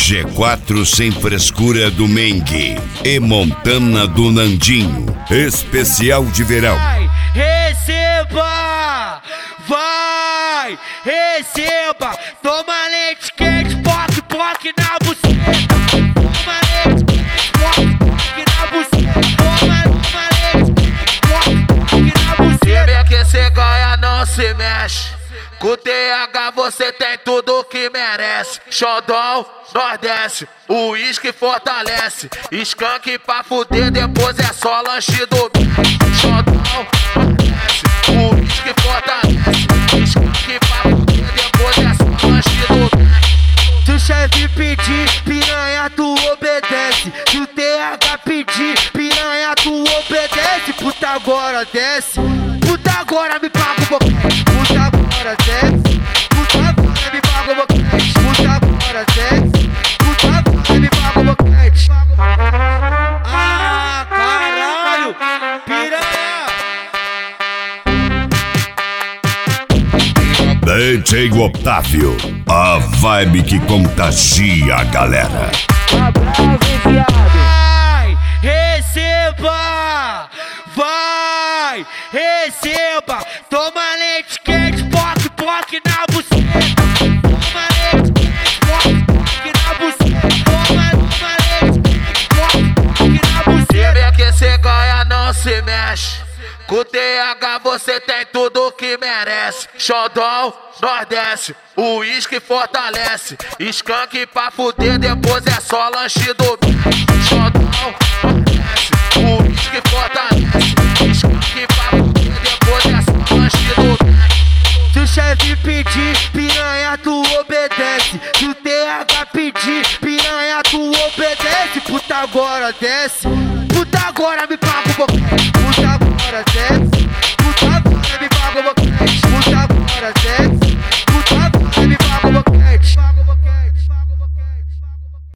G4 sem frescura do Mengue e Montana do Nandinho. Especial de verão. Vai, receba! Vai, receba! Toma leite quente, poc, poc na buceta. Toma leite quente, poc, poc na buceta. Toma leite quente, poc, poc na buceta. Time que cê ganha não se mexe. Com TH você tem tudo que merece. Xodó, Nordeste, o uísque fortalece. Skunk pra fuder, depois é só lanche do Xodó, Nordeste, o uísque fortalece. Skunk pra fuder, depois é só lanche do Se o chefe pedir, piranha tu obedece. Se o TH pedir, piranha tu obedece. Puta agora desce, puta agora me paga o boquete. Puta agora desce, puta agora me paga o boquete. Puta agora desce, puta agora me paga o boquete. Ah, caralho, piranha. DJ Otávio, a vibe que contagia a galera. Vai, receba! Vai, receba! Toma leite quente, poc, poc na buceta. Toma leite quente, poc, poc na buceta. Toma leite quente, poc, poc na buceta. Time que cê ganha não se mexe. Com TH você tem tudo que merece. Xodó, Nordeste, o uísque fortalece. Skunk pra fuder, depois é só lanche do Xodó, Nordeste, o uísque fortalece. Skunk pra fuder, depois é só lanche do Se o chefe pedir, piranha tu obedece. Se o TH pedir, piranha tu obedece. Puta agora desce, puta agora me paga o boquete. Puta agora desce, puta agora me paga o boquete.